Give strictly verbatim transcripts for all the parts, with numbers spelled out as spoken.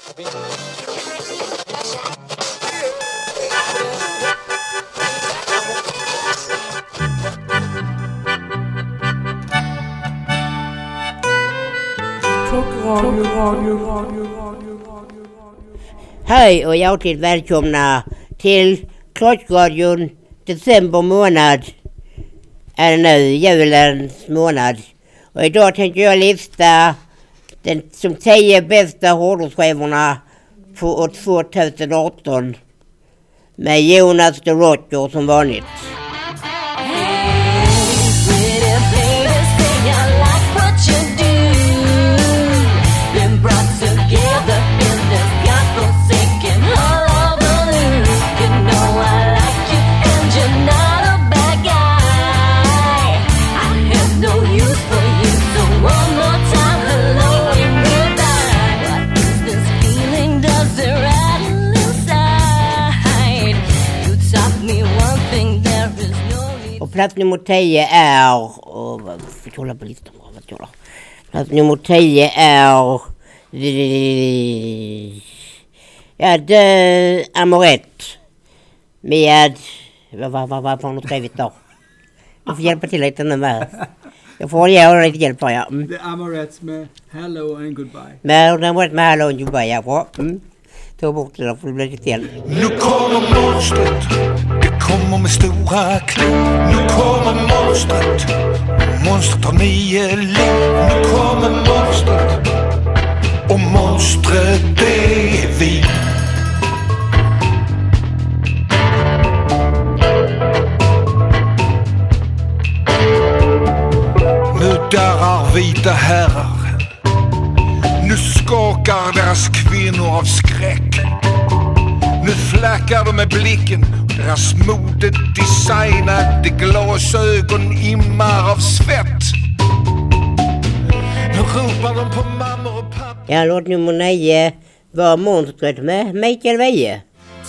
Hej och hjärtligt välkomna till Klockradion. December månad är nu, julens månad. Och idag tänkte jag lista den som tio bästa hårdrocksskivorna på år tjugoarton med Jonas the Rocker som vanligt. Plats nummer tio är... Oh, vad får jag hålla på listan? Plats nummer tio är... Ja, The Amorette. Med... Vad vad vad vad har hon skrivit då? Jag får hjälpa till lite nu med. Jag får göra lite hjälp för jag. Mm. The Amorette med Hello and Goodbye. Med The Amorette med Hello and Goodbye, ja. Bra. Mm. Ta bort det då, för det blir lite fel. Nu kommer monstret. Kommer med stora kliv. Nu kommer monstret. Monstret har nio liv. Nu kommer monstret. Och monstret det är vi. Nu darrar vita herrar. Nu skakar deras kvinnor av skräck. Nu flackar de med blicken. Deras modet designade glasögon immar av svett. Nu ropar de på mammor och pappa. Ja, låt nummer nio var monstret med Mikael Wiehe.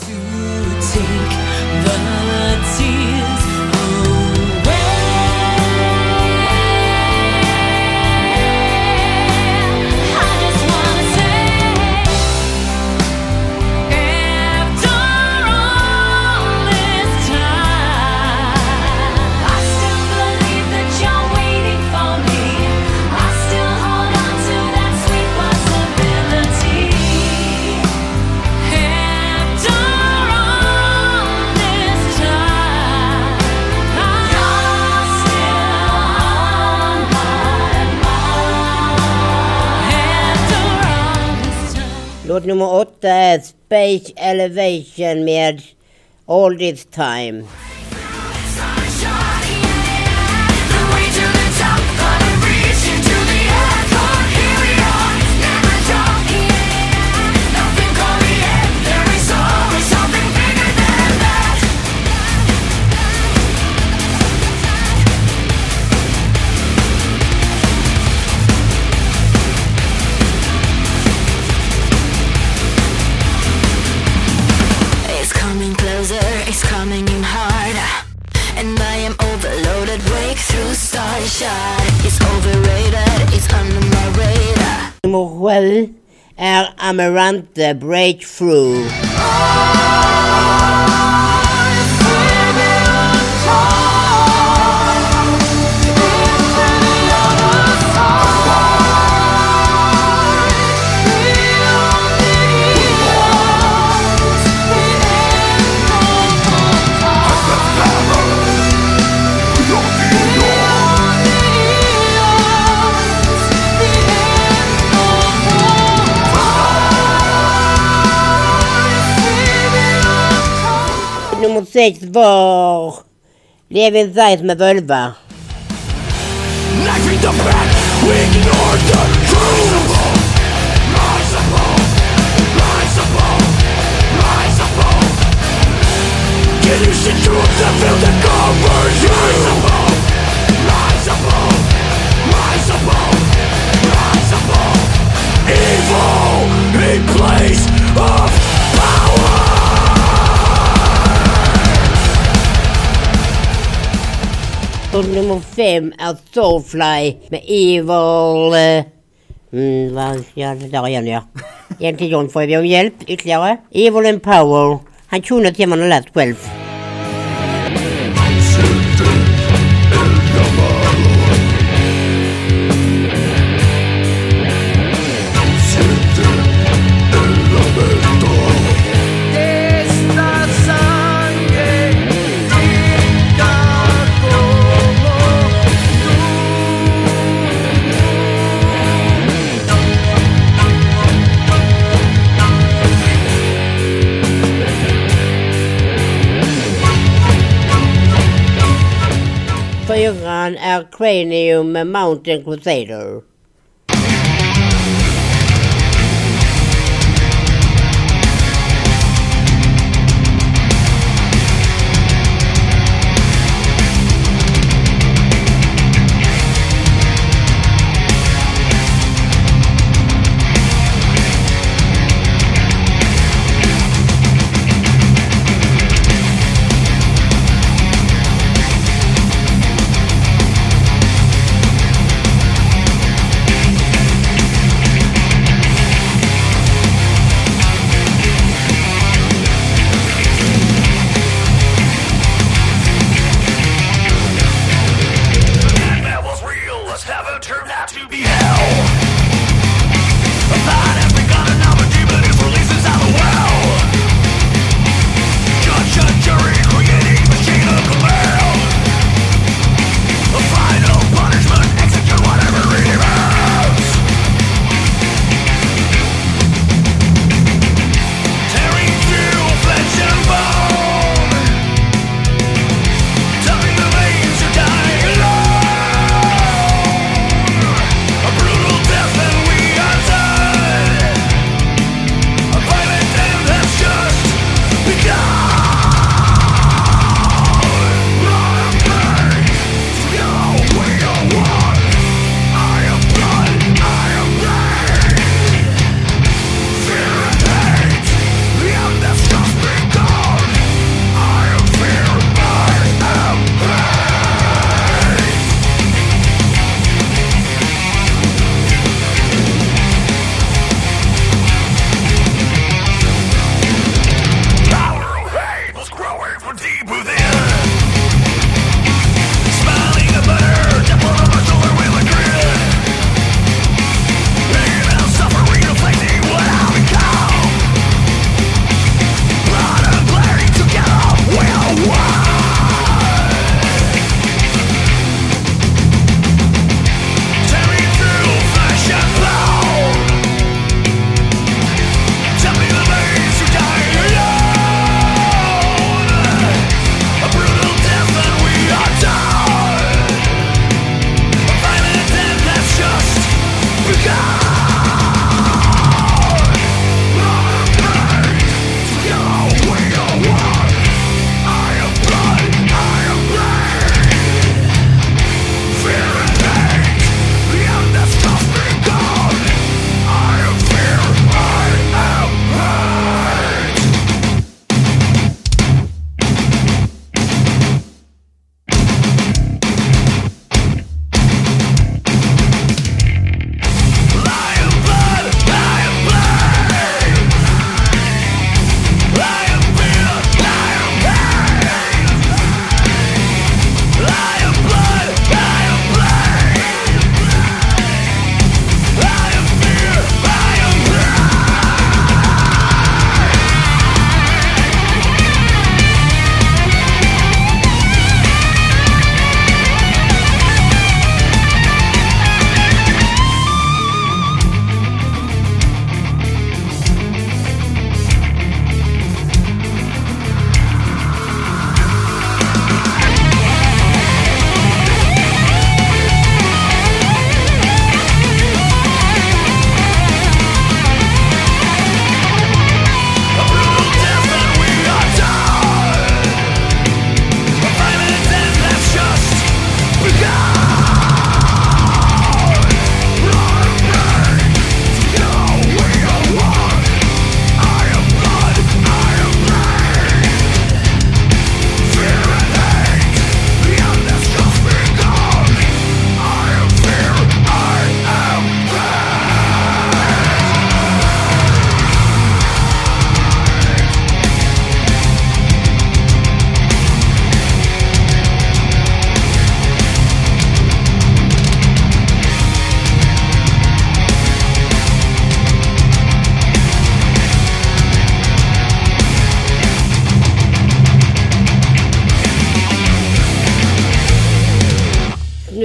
Låt nummer åtta är Space Elevation med All This Time. It's coming in hard, and I am overloaded. Breakthrough starshot. It's overrated, it's under my radar. Nummer sju är Amarante Breakthrough. Nummer sex var Levin Zeiss med Vulva. Knife in the back, we ignore the truth. Rise above, rise above, rise above. Can you see truth that feel that covers you? Rise above, rise above, rise above, rise above. Evil in place of power. Och nummer fem är Soulfly med Evil uh, Mm, vad, ja, det där igen, ja. En till John får vi om hjälp ytterligare. Evil and Power. Han kunde till man har lärt själv. Fyran är Cranium Mountain Crusader.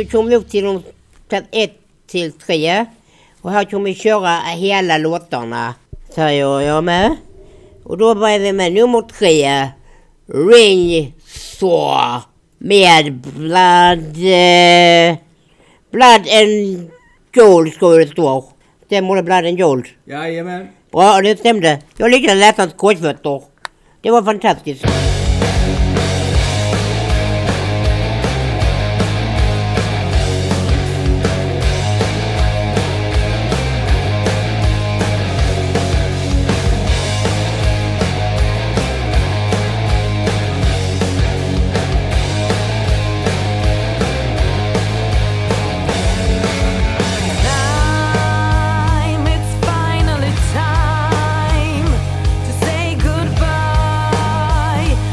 vi kommer upp till de ett till tre. Och här kommer vi köra hela låtarna. Säger jag med. Och då börjar vi med nummer tre. Ring Saw. Med Blood... Eh, blood and Gold ska det stå. Det må det Blood and Gold. Jajamän. Bra, det stämde. Jag lyckades läsa hans korsfötter. Det var fantastiskt. Time, it's finally time to say goodbye.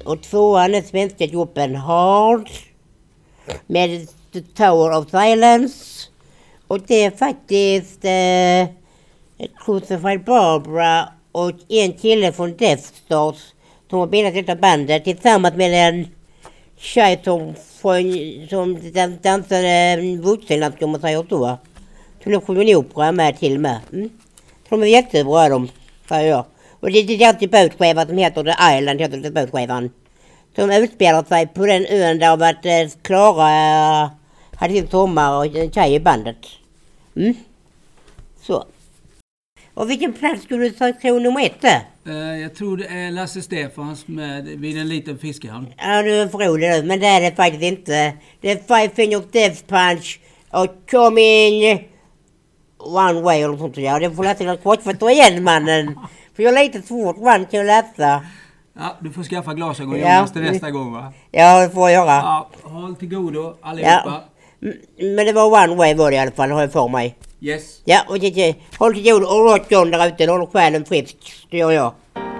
Och tvåan är svenska gruppen Hard med The Tower of Silence. Och det är faktiskt eh, Crucified Barbara och en kille från Death Stars som har bildat detta bandet tillsammans med en tjej som, som dansade vuxenland, kan man säga så. Som de sjunger en opera med till med. Mm. De är jättebra de, säger jag. Och det är alltid båtskivan som heter The Island, heter det båtskivan. De utspelar sig på den ön där varit eh, Klara eh, hade sin sommar och en tjej i bandet. Mm. Så. Och vilken plats skulle du ta tro nummer ett där? Uh, jag tror det är Lasse Stefans med vid en liten fiskehamn. Ja, du är för rolig nu, men det är det faktiskt inte. Det är Five Finger Death Punch och Coming One Way eller sånt. Ja, det får läsa något kort för att ta igen mannen. För jag är lite svårt man kan läsa. Ja, du får skaffa glasögon Ja. Jonas till nästa gång, va? Ja, det får jag göra. Ja, håll till godo allihopa. Ja. M- Men det var One Way var det i alla fall, har jag för mig. Yes. Ja, och det, det, håll till godo och låt John där ute, håll själen frisk. Det gör jag.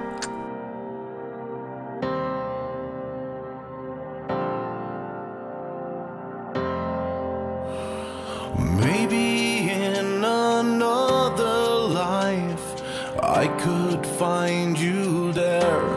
Maybe in another life I could find you there,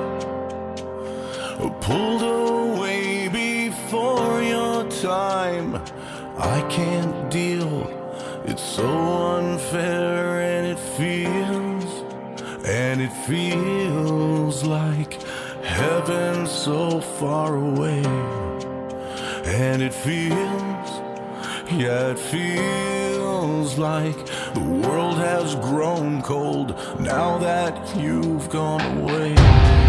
pulled away before your time. I can't deal, it's so unfair, and it feels, and it feels like heaven so far away. And it feels, yeah, it feels like the world has grown cold now that you've gone away.